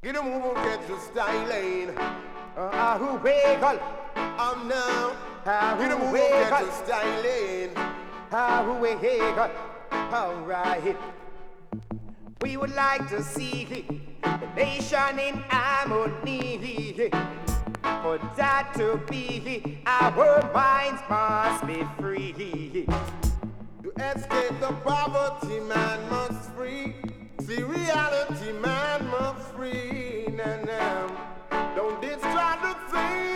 Get a move, get your styling. Who wiggle? I'm now. Get a Who move, get wiggle? your styling. Who wiggle? All right. We would like to see the nation in harmony. For that to be, our minds must be free. To escape the poverty, man must free. See reality, man must free. Nah, nah. Don't destroy the thing.